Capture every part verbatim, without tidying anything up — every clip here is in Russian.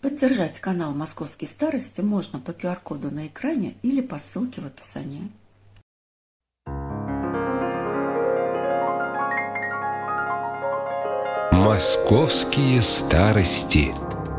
Поддержать канал «Московские старости» можно по ку ар коду на экране или по ссылке в описании. «Московские старости».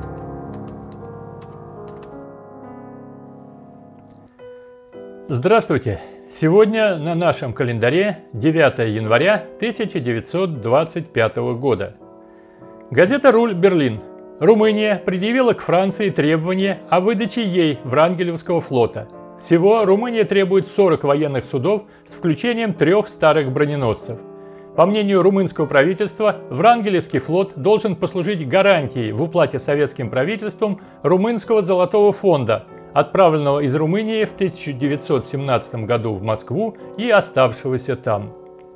Здравствуйте! Сегодня на нашем календаре девятое января тысяча девятьсот двадцать пятого года. Газета «Руль», Берлин. Румыния предъявила к Франции требования о выдаче ей Врангелевского флота. Всего Румыния требует сорок военных судов с включением трех старых броненосцев. По мнению румынского правительства, Врангелевский флот должен послужить гарантией в уплате советским правительством румынского золотого фонда, отправленного из Румынии в тысяча девятьсот семнадцатом году в Москву и оставшегося там.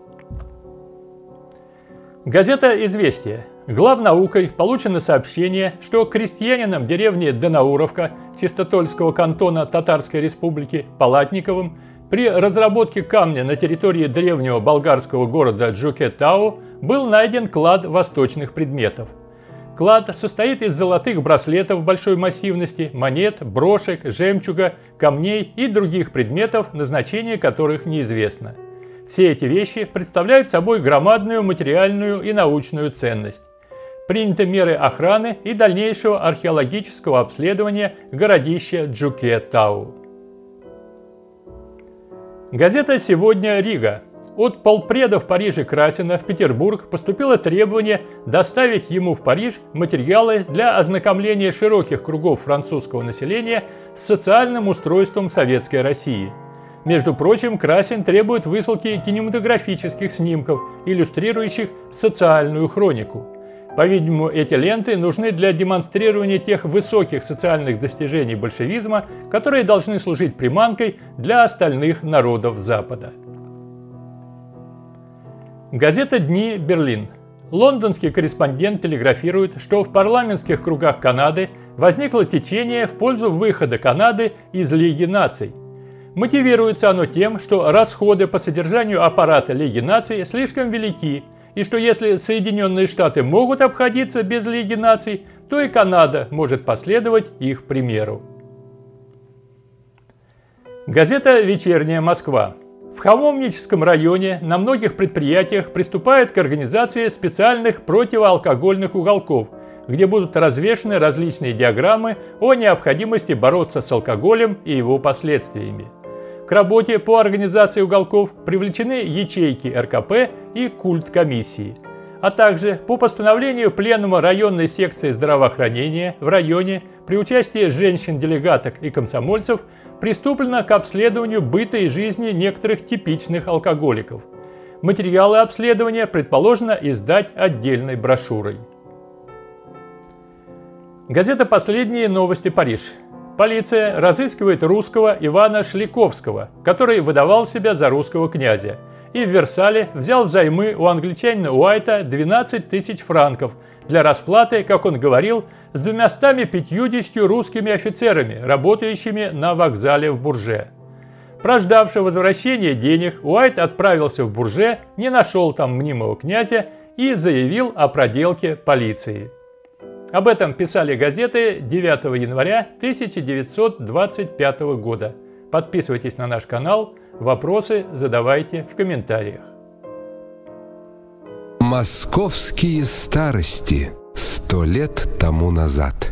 Газета «Известия». Главнаукой получено сообщение, что крестьянинам деревни Данауровка Чистотольского кантона Татарской Республики Палатниковым при разработке камня на территории древнего болгарского города Джукет-Тау был найден клад восточных предметов. Клад состоит из золотых браслетов большой массивности, монет, брошек, жемчуга, камней и других предметов, назначение которых неизвестно. Все эти вещи представляют собой громадную материальную и научную ценность. Приняты меры охраны и дальнейшего археологического обследования городища Джукет-Тау. Газета «Сегодня. Рига». От полпреда в Париже Красина в Петербург поступило требование доставить ему в Париж материалы для ознакомления широких кругов французского населения с социальным устройством Советской России. Между прочим, Красин требует высылки кинематографических снимков, иллюстрирующих социальную хронику. По-видимому, эти ленты нужны для демонстрирования тех высоких социальных достижений большевизма, которые должны служить приманкой для остальных народов Запада. Газета «Дни», Берлин. Лондонский корреспондент телеграфирует, что в парламентских кругах Канады возникло течение в пользу выхода Канады из Лиги наций. Мотивируется оно тем, что расходы по содержанию аппарата Лиги наций слишком велики, и что если Соединенные Штаты могут обходиться без Лиги наций, то и Канада может последовать их примеру. Газета «Вечерняя Москва». В Хамовническом районе на многих предприятиях приступают к организации специальных противоалкогольных уголков, где будут развешаны различные диаграммы о необходимости бороться с алкоголем и его последствиями. К работе по организации уголков привлечены ячейки эр ка пэ и культкомиссии, а также по постановлению Пленума районной секции здравоохранения в районе при участии женщин-делегаток и комсомольцев приступлено к обследованию быта и жизни некоторых типичных алкоголиков. Материалы обследования предположено издать отдельной брошюрой. Газета «Последние новости. Париж». Полиция разыскивает русского Ивана Шликовского, который выдавал себя за русского князя, и в Версале взял взаймы у англичанина Уайта двенадцать тысяч франков для расплаты, как он говорил, с двумястами пятьюдесятью русскими офицерами, работающими на вокзале в Бурже. Прождавши возвращения денег, Уайт отправился в Бурже, не нашел там мнимого князя и заявил о проделке полиции. Об этом писали газеты девятого января тысяча девятьсот двадцать пятого года. Подписывайтесь на наш канал, вопросы задавайте в комментариях. «Московские старости» сто лет тому назад.